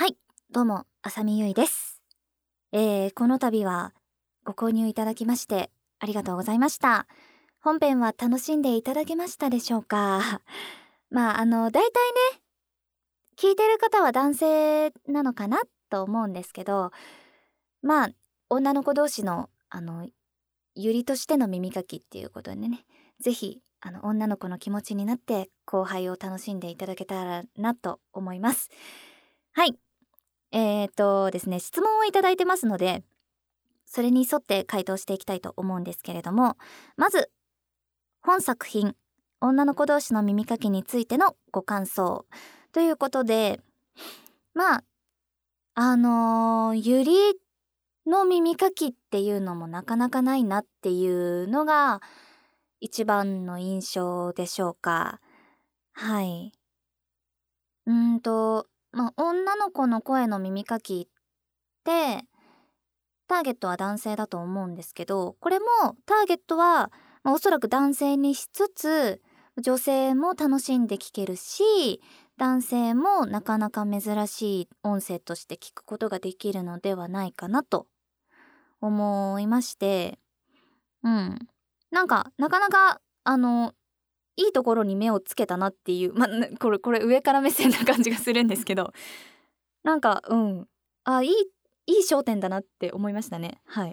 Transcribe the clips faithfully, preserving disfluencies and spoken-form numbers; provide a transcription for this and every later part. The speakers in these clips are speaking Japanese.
はい、どうも浅見ゆいです。えー、この度はご購入いただきましてありがとうございました。本編は楽しんでいただけましたでしょうか？まああのだいたいね、聞いてる方は男性なのかなと思うんですけど、まあ女の子同士のあのゆりとしての耳かきっていうことでね、ぜひあの女の子の気持ちになって後輩を楽しんでいただけたらなと思います。はい。えーとですね、質問をいただいてますので、それに沿って回答していきたいと思うんですけれども、まず本作品女の子同士の耳かきについてのご感想ということで、まああのー、ゆりの耳かきっていうのもなかなかないなっていうのが一番の印象でしょうか。はい。うーんとまあ女の子の声の耳かきってターゲットは男性だと思うんですけど、これもターゲットは、まあ、おそらく男性にしつつ女性も楽しんで聞けるし、男性もなかなか珍しい音声として聞くことができるのではないかなと思いまして、うん、なんかなかなかあのいいところに目をつけたなっていう、まあ、これこれ上から目線な感じがするんですけど、なんかうんあいいいい焦点だなって思いましたね。はい。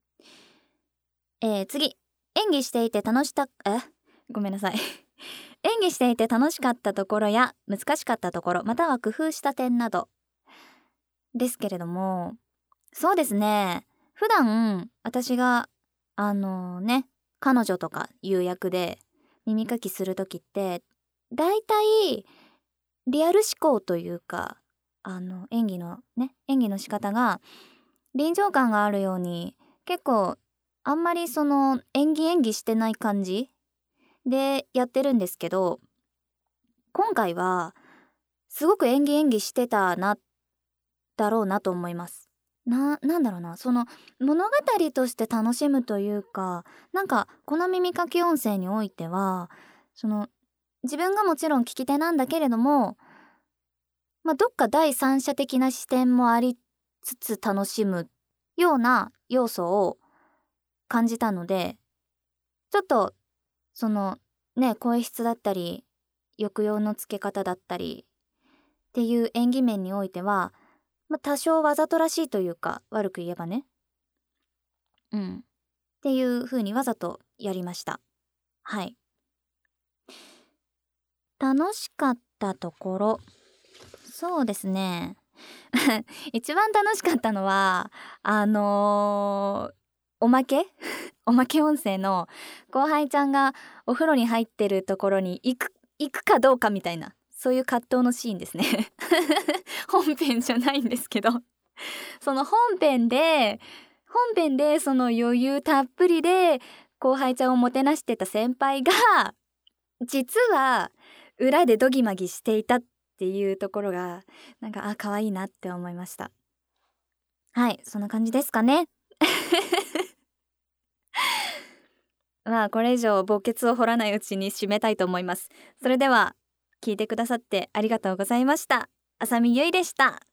えー、次、演技していて楽しかえごめんなさい演技していて楽しかったところや難しかったところ、または工夫した点などですけれども、そうですね、普段私があのね彼女とかいう役で耳かきする時ってだいたいリアル思考というか、あの演技のね演技の仕方が臨場感があるように、結構あんまりその演技演技してない感じでやってるんですけど、今回はすごく演技演技してたなだろうなと思います。な、なんだろうな、その物語として楽しむというか、なんかこの耳かき音声においては、その自分がもちろん聞き手なんだけれども、まあ、どっか第三者的な視点もありつつ楽しむような要素を感じたので、ちょっとそのね声質だったり抑揚のつけ方だったりっていう演技面においては、まあ、多少わざとらしいというか、悪く言えばね、うんっていう風にわざとやりました。はい。楽しかったところ、そうですね一番楽しかったのはあのーおまけおまけ音声の後輩ちゃんがお風呂に入ってるところに行く行くかどうかみたいな、そういう葛藤のシーンですね本編じゃないんですけど、その本編で本編でその余裕たっぷりで後輩ちゃんをもてなしてた先輩が実は裏でドギマギしていたっていうところが、なんかあ可愛いなって思いました。はい、そんな感じですかねまあこれ以上墓穴を掘らないうちに締めたいと思います。それでは聞いてくださってありがとうございました。浅見ゆいでした。